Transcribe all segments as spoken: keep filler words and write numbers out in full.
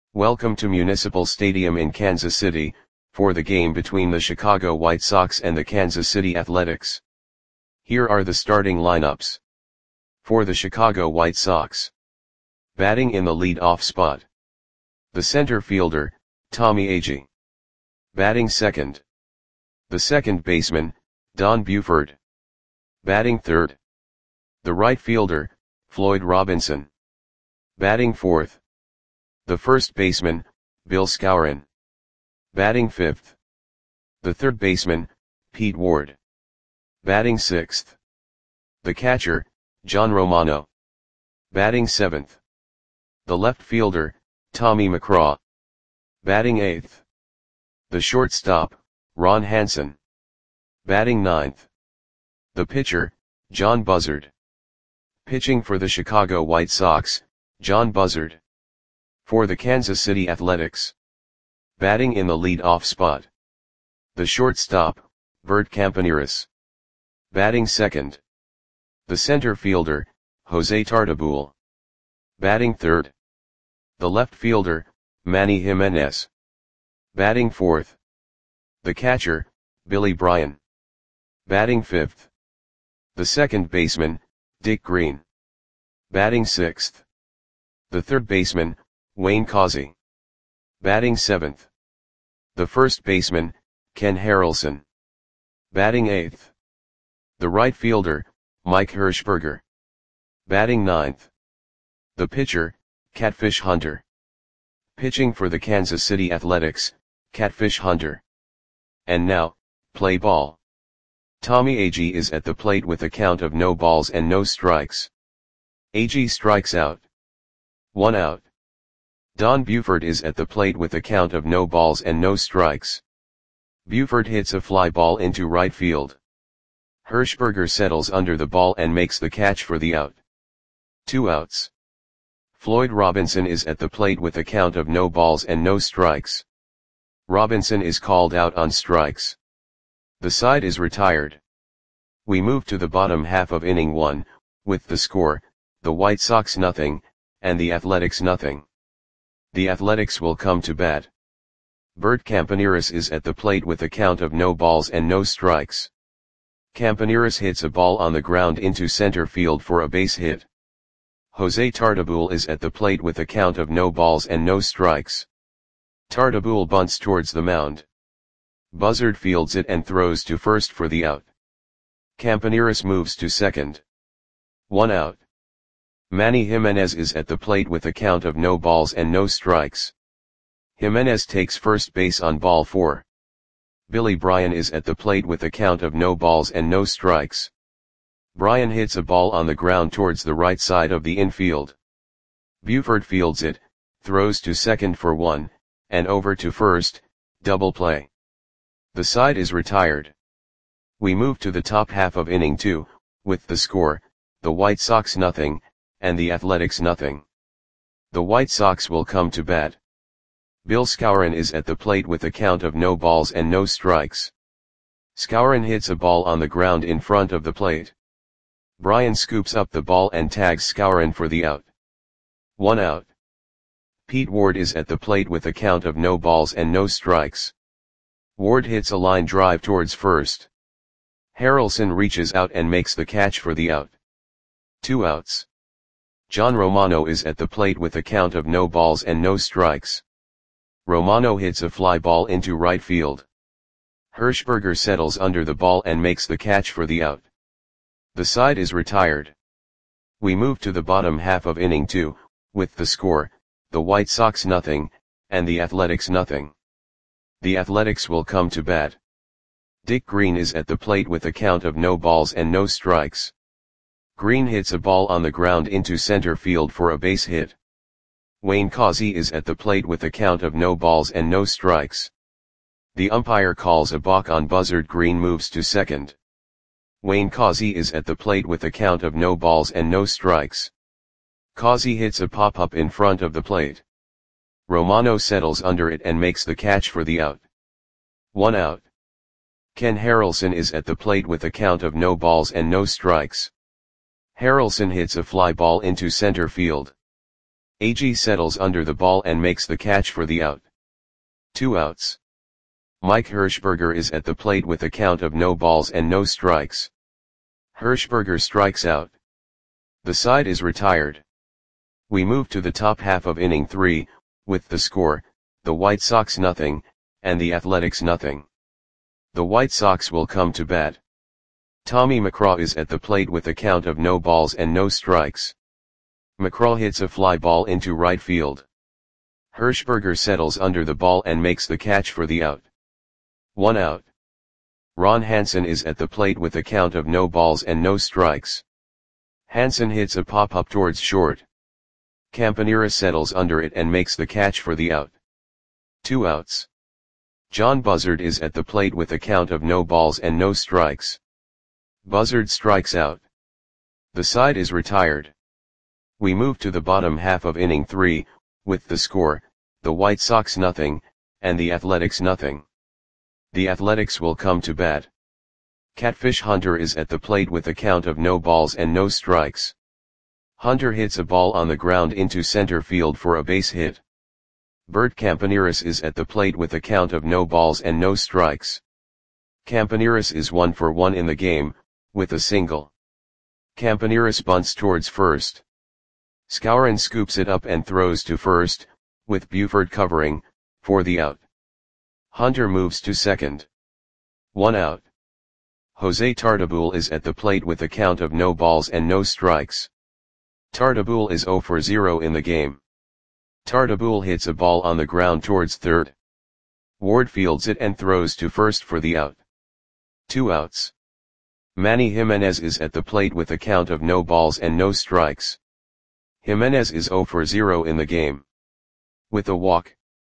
Welcome to Municipal Stadium in Kansas City, for the game between the Chicago White Sox and the Kansas City Athletics. Here are the starting lineups. For the Chicago White Sox. Batting in the lead-off spot. The center fielder, Tommy Agee. Batting second. The second baseman, Don Buford. Batting third. The right fielder, Floyd Robinson. Batting fourth. The first baseman, Bill Skowron. Batting fifth. The third baseman, Pete Ward. Batting sixth. The catcher, John Romano. Batting seventh. The left fielder, Tommy McCraw. Batting eighth. The shortstop, Ron Hansen. Batting ninth. The pitcher, John Buzzard. Pitching for the Chicago White Sox, John Buzzard. For the Kansas City Athletics. Batting in the lead-off spot. The shortstop, Bert Campaneris. Batting second. The center fielder, Jose Tartabull. Batting third. The left fielder, Manny Jimenez. Batting fourth. The catcher, Billy Bryan. Batting fifth. The second baseman, Dick Green. Batting sixth. The third baseman, Wayne Causey. Batting seventh. The first baseman, Ken Harrelson. Batting eighth. The right fielder, Mike Hirschberger. Batting ninth. The pitcher, Catfish Hunter. Pitching for the Kansas City Athletics, Catfish Hunter. And now, play ball. Tommy Agee is at the plate with a count of no balls and no strikes. Agee strikes out. One out. Don Buford is at the plate with a count of no balls and no strikes. Buford hits a fly ball into right field. Hirschberger settles under the ball and makes the catch for the out. Two outs. Floyd Robinson is at the plate with a count of no balls and no strikes. Robinson is called out on strikes. The side is retired. We move to the bottom half of inning one, with the score, the White Sox nothing, and the Athletics nothing. The Athletics will come to bat. Bert Campaneris is at the plate with a count of no balls and no strikes. Campaneris hits a ball on the ground into center field for a base hit. Jose Tartabull is at the plate with a count of no balls and no strikes. Tartabull bunts towards the mound. Buzzard fields it and throws to first for the out. Campaneris moves to second. One out. Manny Jimenez is at the plate with a count of no balls and no strikes. Jimenez takes first base on ball four. Billy Bryan is at the plate with a count of no balls and no strikes. Bryan hits a ball on the ground towards the right side of the infield. Buford fields it, throws to second for one, and over to first, double play. The side is retired. We move to the top half of inning two, with the score, the White Sox nothing, and the Athletics nothing. The White Sox will come to bat. Bill Skowron is at the plate with a count of no balls and no strikes. Skowron hits a ball on the ground in front of the plate. Bryan scoops up the ball and tags Skowron for the out. One out. Pete Ward is at the plate with a count of no balls and no strikes. Ward hits a line drive towards first. Harrelson reaches out and makes the catch for the out. Two outs. John Romano is at the plate with a count of no balls and no strikes. Romano hits a fly ball into right field. Hirschberger settles under the ball and makes the catch for the out. The side is retired. We move to the bottom half of inning two, with the score, the White Sox nothing, and the Athletics nothing. The Athletics will come to bat. Dick Green is at the plate with a count of no balls and no strikes. Green hits a ball on the ground into center field for a base hit. Wayne Causey is at the plate with a count of no balls and no strikes. The umpire calls a balk on Buzzard. Green moves to second. Wayne Causey is at the plate with a count of no balls and no strikes. Causey hits a pop-up in front of the plate. Romano settles under it and makes the catch for the out. One out. Ken Harrelson is at the plate with a count of no balls and no strikes. Harrelson hits a fly ball into center field. A G settles under the ball and makes the catch for the out. Two outs. Mike Hirschberger is at the plate with a count of no balls and no strikes. Hirschberger strikes out. The side is retired. We move to the top half of inning three, with the score, the White Sox nothing, and the Athletics nothing. The White Sox will come to bat. Tommy McCraw is at the plate with a count of no balls and no strikes. McCraw hits a fly ball into right field. Hirschberger settles under the ball and makes the catch for the out. One out. Ron Hansen is at the plate with a count of no balls and no strikes. Hansen hits a pop-up towards short. Campanera settles under it and makes the catch for the out. Two outs. John Buzzard is at the plate with a count of no balls and no strikes. Buzzard strikes out. The side is retired. We move to the bottom half of inning three, with the score, the White Sox nothing, and the Athletics nothing. The Athletics will come to bat. Catfish Hunter is at the plate with a count of no balls and no strikes. Hunter hits a ball on the ground into center field for a base hit. Bert Campaneris is at the plate with a count of no balls and no strikes. Campaneris is one for one in the game, with a single. Campaneris bunts towards first. Skowron scoops it up and throws to first, with Buford covering, for the out. Hunter moves to second. One out. Jose Tartabull is at the plate with a count of no balls and no strikes. Tartabull is zero for zero in the game. Tartabull hits a ball on the ground towards third. Ward fields it and throws to first for the out. Two outs. Manny Jimenez is at the plate with a count of no balls and no strikes. Jimenez is zero for zero in the game. With a walk.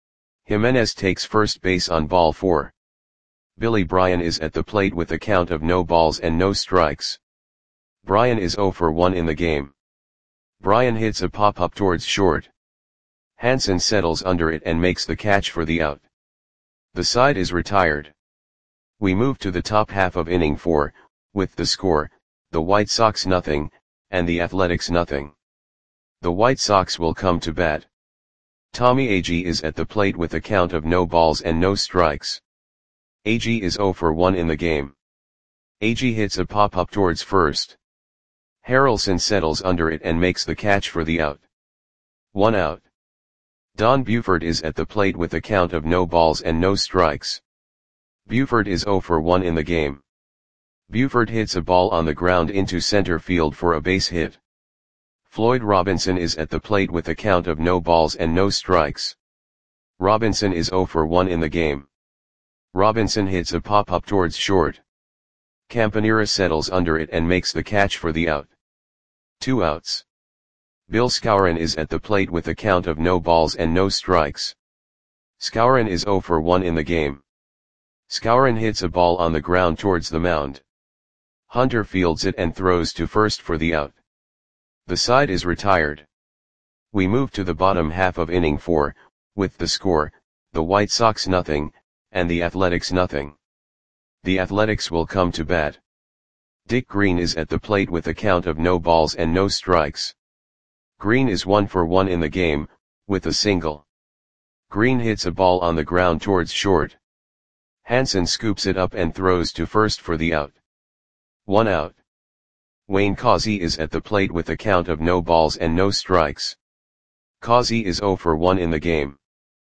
Jimenez takes first base on ball four. Billy Bryan is at the plate with a count of no balls and no strikes. Bryan is zero for one in the game. Bryan hits a pop-up towards short. Hansen settles under it and makes the catch for the out. The side is retired. We move to the top half of inning four, with the score, the White Sox nothing, and the Athletics nothing. The White Sox will come to bat. Tommy Agee is at the plate with a count of no balls and no strikes. Agee is zero for one in the game. Agee hits a pop-up towards first. Harrelson settles under it and makes the catch for the out. One out. Don Buford is at the plate with a count of no balls and no strikes. Buford is zero for one in the game. Buford hits a ball on the ground into center field for a base hit. Floyd Robinson is at the plate with a count of no balls and no strikes. Robinson is zero for one in the game. Robinson hits a pop-up towards short. Campanera settles under it and makes the catch for the out. Two outs. Bill Skowron is at the plate with a count of no balls and no strikes. Skowron is zero for one in the game. Skowron hits a ball on the ground towards the mound. Hunter fields it and throws to first for the out. The side is retired. We move to the bottom half of inning four, with the score, the White Sox nothing, and the Athletics nothing. The Athletics will come to bat. Dick Green is at the plate with a count of no balls and no strikes. Green is one for one in the game, with a single. Green hits a ball on the ground towards short. Hansen scoops it up and throws to first for the out. One out. Wayne Causey is at the plate with a count of no balls and no strikes. Causey is zero for one in the game.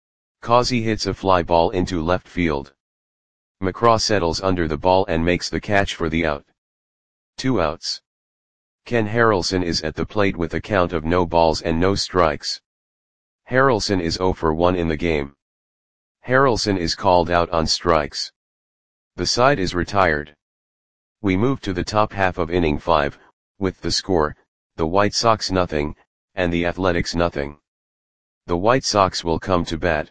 Causey hits a fly ball into left field. McCraw settles under the ball and makes the catch for the out. Two outs. Ken Harrelson is at the plate with a count of no balls and no strikes. Harrelson is zero for one in the game. Harrelson is called out on strikes. The side is retired. We move to the top half of inning five, with the score, the White Sox nothing, and the Athletics nothing. The White Sox will come to bat.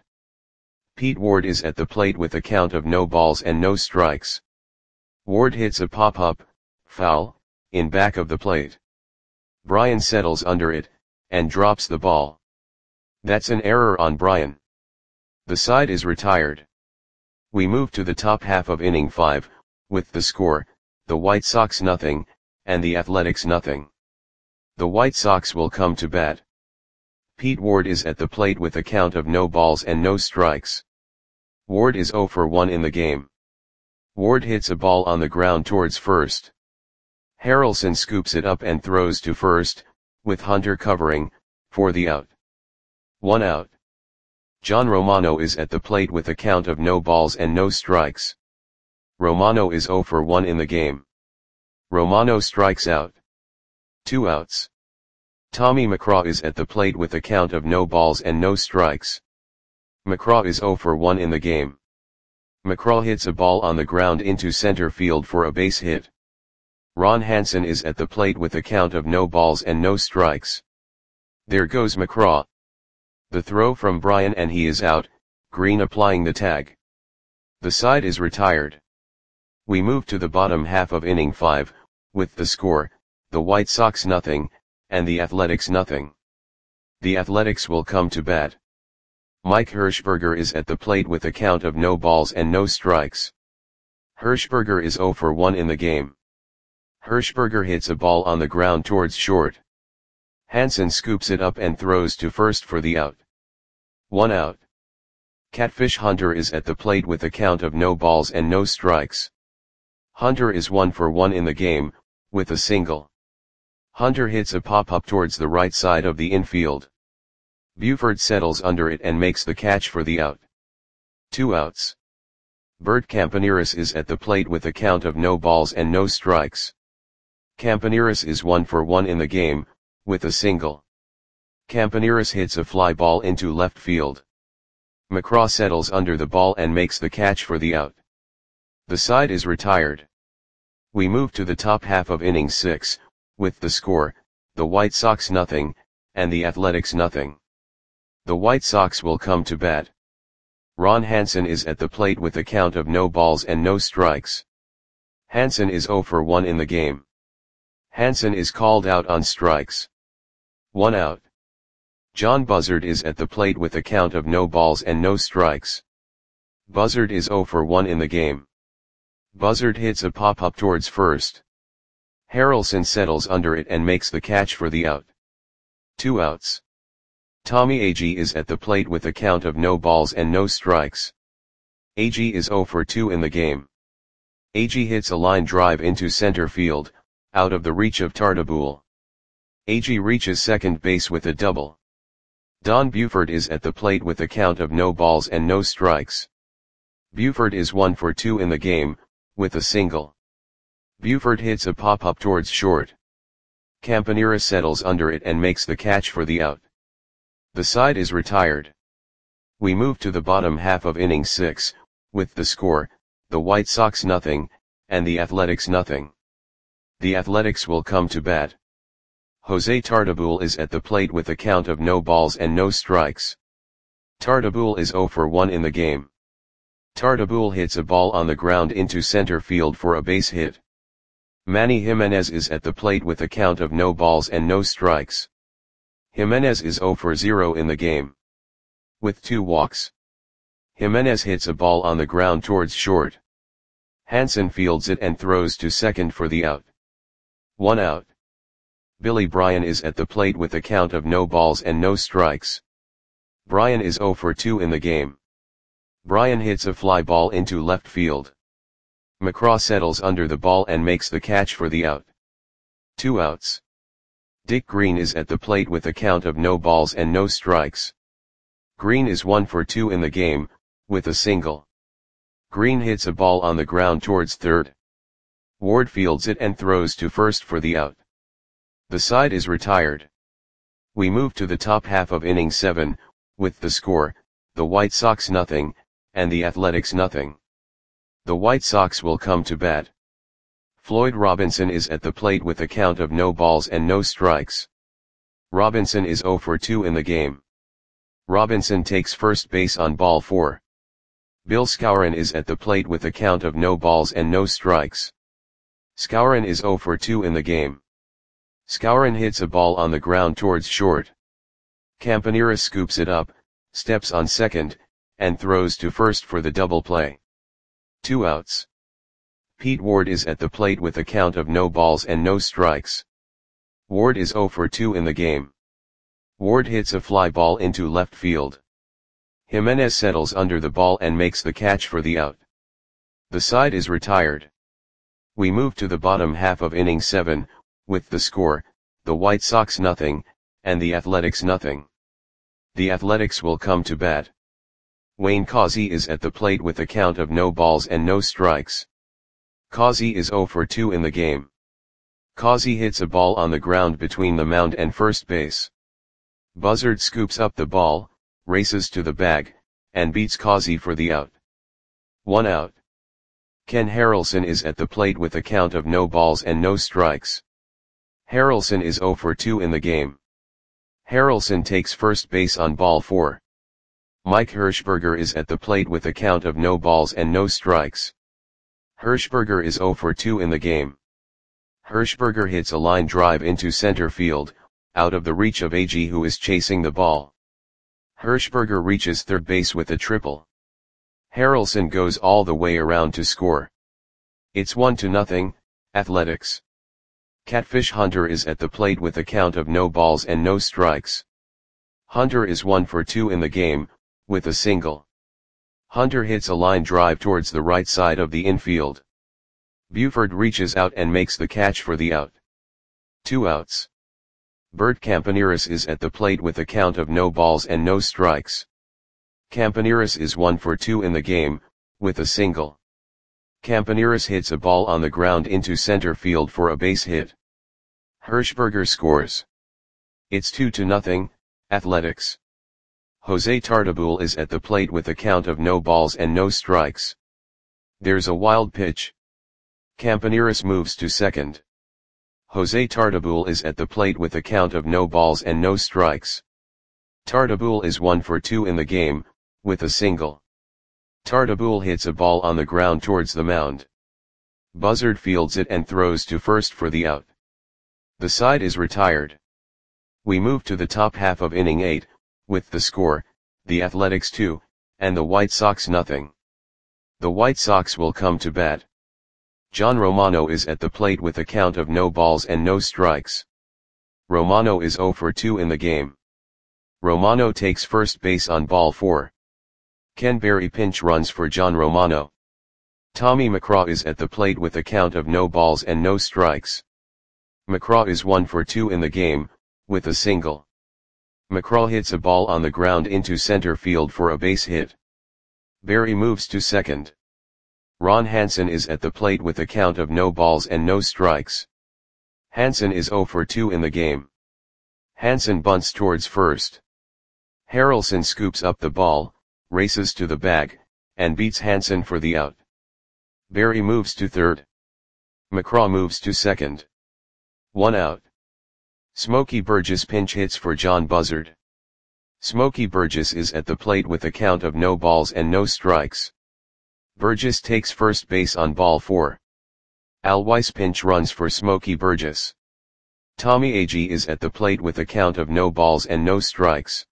Pete Ward is at the plate with a count of no balls and no strikes. Ward hits a pop-up, foul, in back of the plate. Bryan settles under it, and drops the ball. That's an error on Bryan. The side is retired. We move to the top half of inning five, with the score, the White Sox nothing, and the Athletics nothing. The White Sox will come to bat. Pete Ward is at the plate with a count of no balls and no strikes. Ward is zero for one in the game. Ward hits a ball on the ground towards first. Harrelson scoops it up and throws to first, with Hunter covering, for the out. One out. John Romano is at the plate with a count of no balls and no strikes. Romano is zero for one in the game. Romano strikes out. Two outs. Tommy McCraw is at the plate with a count of no balls and no strikes. McCraw is zero for one in the game. McCraw hits a ball on the ground into center field for a base hit. Ron Hansen is at the plate with a count of no balls and no strikes. There goes McCraw. The throw from Bryan and he is out, Green applying the tag. The side is retired. We move to the bottom half of inning five, with the score, the White Sox nothing, and the Athletics nothing. The Athletics will come to bat. Mike Hirschberger is at the plate with a count of no balls and no strikes. Hirschberger is zero for one in the game. Hirschberger hits a ball on the ground towards short. Hansen scoops it up and throws to first for the out. One out. Catfish Hunter is at the plate with a count of no balls and no strikes. Hunter is one for one in the game, with a single. Hunter hits a pop-up towards the right side of the infield. Buford settles under it and makes the catch for the out. Two outs. Bert Campaneris is at the plate with a count of no balls and no strikes. Campaneris is one for one in the game, with a single. Campaneris hits a fly ball into left field. McCraw settles under the ball and makes the catch for the out. The side is retired. We move to the top half of inning six, with the score, the White Sox nothing, and the Athletics nothing. The White Sox will come to bat. Ron Hansen is at the plate with a count of no balls and no strikes. Hansen is zero for one in the game. Hansen is called out on strikes. One out. John Buzzard is at the plate with a count of no balls and no strikes. Buzzard is zero for one in the game. Buzzard hits a pop-up towards first. Harrelson settles under it and makes the catch for the out. Two outs. Tommy Agee is at the plate with a count of no balls and no strikes. Agee is zero for two in the game. Agee hits a line drive into center field, out of the reach of Tartabull. Agee reaches second base with a double. Don Buford is at the plate with a count of no balls and no strikes. Buford is one for two in the game, with a single. Buford hits a pop-up towards short. Campaneris settles under it and makes the catch for the out. The side is retired. We move to the bottom half of inning six, with the score, the White Sox nothing, and the Athletics nothing. The Athletics will come to bat. Jose Tartabull is at the plate with a count of no balls and no strikes. Tartabull is zero for one in the game. Tartabull hits a ball on the ground into center field for a base hit. Manny Jimenez is at the plate with a count of no balls and no strikes. Jimenez is zero for zero in the game. With two walks. Jimenez hits a ball on the ground towards short. Hansen fields it and throws to second for the out. One out. Billy Bryan is at the plate with a count of no balls and no strikes. Bryan is zero for two in the game. Bryan hits a fly ball into left field. McCraw settles under the ball and makes the catch for the out. Two outs. Dick Green is at the plate with a count of no balls and no strikes. Green is one for two in the game, with a single. Green hits a ball on the ground towards third. Ward fields it and throws to first for the out. The side is retired. We move to the top half of inning seven, with the score, the White Sox nothing, and the Athletics nothing. The White Sox will come to bat. Floyd Robinson is at the plate with a count of no balls and no strikes. Robinson is zero for two in the game. Robinson takes first base on ball four. Bill Skowron is at the plate with a count of no balls and no strikes. Skowron is zero for two in the game. Skowron hits a ball on the ground towards short. Campaneris scoops it up, steps on second, and throws to first for the double play. Two outs. Pete Ward is at the plate with a count of no balls and no strikes. Ward is zero for two in the game. Ward hits a fly ball into left field. Jimenez settles under the ball and makes the catch for the out. The side is retired. We move to the bottom half of inning seven, with the score, the White Sox nothing, and the Athletics nothing. The Athletics will come to bat. Wayne Causey is at the plate with a count of no balls and no strikes. Causey is oh for two in the game. Causey hits a ball on the ground between the mound and first base. Buzzard scoops up the ball, races to the bag, and beats Causey for the out. One out. Ken Harrelson is at the plate with a count of no balls and no strikes. Harrelson is oh for two in the game. Harrelson takes first base on ball four. Mike Hirschberger is at the plate with a count of no balls and no strikes. Hirschberger is oh for two in the game. Hirschberger hits a line drive into center field, out of the reach of Agee, who is chasing the ball. Hirschberger reaches third base with a triple. Harrelson goes all the way around to score. It's one to nothing, Athletics. Catfish Hunter is at the plate with a count of no balls and no strikes. Hunter is one for two in the game, with a single. Hunter hits a line drive towards the right side of the infield. Buford reaches out and makes the catch for the out. Two outs. Bert Campaneris is at the plate with a count of no balls and no strikes. Campaneris is one for two in the game, with a single. Campaneris hits a ball on the ground into center field for a base hit. Hirschberger scores. It's two to nothing, Athletics. Jose Tartabull is at the plate with a count of no balls and no strikes. There's a wild pitch. Campaneris moves to second. Jose Tartabull is at the plate with a count of no balls and no strikes. Tartabull is one for two in the game, with a single. Tartabull hits a ball on the ground towards the mound. Buzzard fields it and throws to first for the out. The side is retired. We move to the top half of inning eight, with the score, the Athletics two, and the White Sox nothing. The White Sox will come to bat. John Romano is at the plate with a count of no balls and no strikes. Romano is oh for two in the game. Romano takes first base on ball four. Ken Berry pinch runs for John Romano. Tommy McCraw is at the plate with a count of no balls and no strikes. McCraw is one for two in the game, with a single. McCraw hits a ball on the ground into center field for a base hit. Berry moves to second. Ron Hansen is at the plate with a count of no balls and no strikes. Hansen is oh for two in the game. Hansen bunts towards first. Harrelson scoops up the ball, races to the bag, and beats Hansen for the out. Berry moves to third. McCraw moves to second. One out. Smokey Burgess pinch hits for John Buzzard. Smokey Burgess is at the plate with a count of no balls and no strikes. Burgess takes first base on ball four. Al Weiss pinch runs for Smokey Burgess. Tommy Agee is at the plate with a count of no balls and no strikes.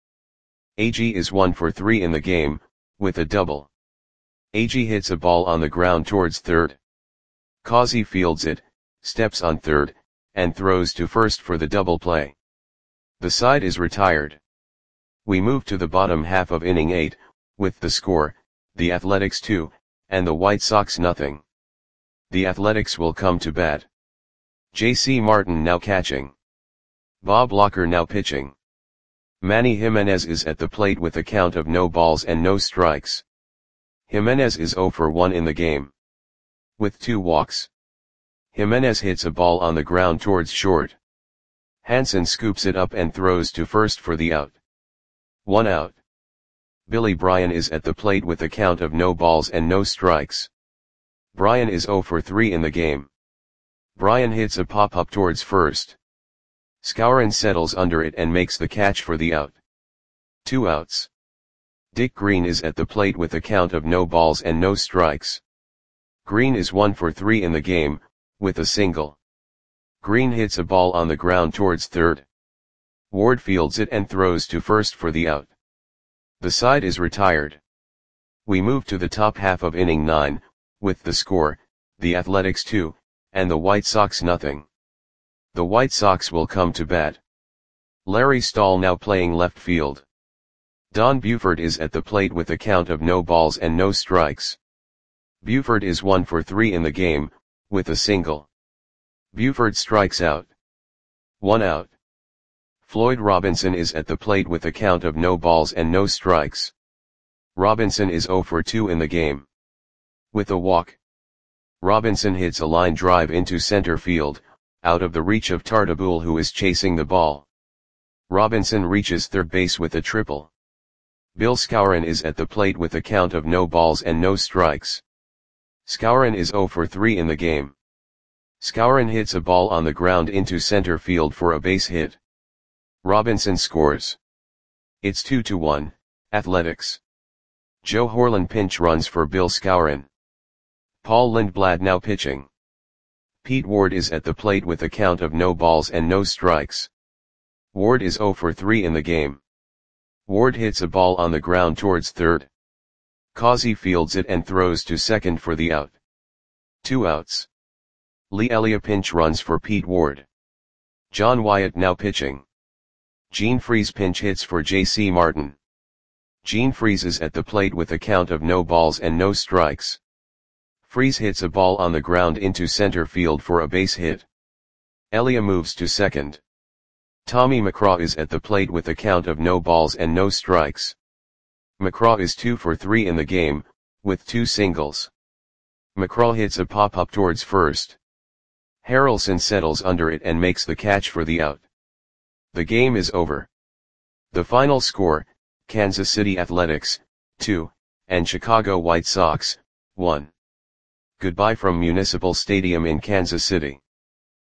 Agee is one for three in the game, with a double. Agee hits a ball on the ground towards third. Causey fields it, steps on third, and throws to first for the double play. The side is retired. We move to the bottom half of inning eight, with the score, the Athletics two, and the White Sox nothing. The Athletics will come to bat. J C Martin now catching. Bob Locker now pitching. Manny Jimenez is at the plate with a count of no balls and no strikes. Jimenez is oh for one in the game. With two walks. Jimenez hits a ball on the ground towards short. Hansen scoops it up and throws to first for the out. One out. Billy Bryan is at the plate with a count of no balls and no strikes. Bryan is oh for three in the game. Bryan hits a pop-up towards first. Skowron settles under it and makes the catch for the out. Two outs. Dick Green is at the plate with a count of no balls and no strikes. Green is one for three in the game, with a single. Green hits a ball on the ground towards third. Ward fields it and throws to first for the out. The side is retired. We move to the top half of inning nine, with the score, the Athletics two, and the White Sox nothing. The White Sox will come to bat. Larry Stahl now playing left field. Don Buford is at the plate with a count of no balls and no strikes. Buford is one for three in the game, with a single. Buford strikes out. One out. Floyd Robinson is at the plate with a count of no balls and no strikes. Robinson is zero for two in the game. With a walk. Robinson hits a line drive into center field, out of the reach of Tartabull, who is chasing the ball. Robinson reaches third base with a triple. Bill Skowron is at the plate with a count of no balls and no strikes. Skowron is zero for three in the game. Skowron hits a ball on the ground into center field for a base hit. Robinson scores. It's two to one, Athletics. Joe Horlen pinch runs for Bill Skowron. Paul Lindblad now pitching. Pete Ward is at the plate with a count of no balls and no strikes. Ward is zero for three in the game. Ward hits a ball on the ground towards third. Causey fields it and throws to second for the out. Two outs. Lee Elia pinch runs for Pete Ward. John Wyatt now pitching. Gene Freese pinch hits for J C Martin. Gene Freese is at the plate with a count of no balls and no strikes. Freese hits a ball on the ground into center field for a base hit. Elia moves to second. Tommy McCraw is at the plate with a count of no balls and no strikes. McCraw is two for three in the game, with two singles. McCraw hits a pop-up towards first. Harrelson settles under it and makes the catch for the out. The game is over. The final score, Kansas City Athletics, two, and Chicago White Sox, one. Goodbye from Municipal Stadium in Kansas City.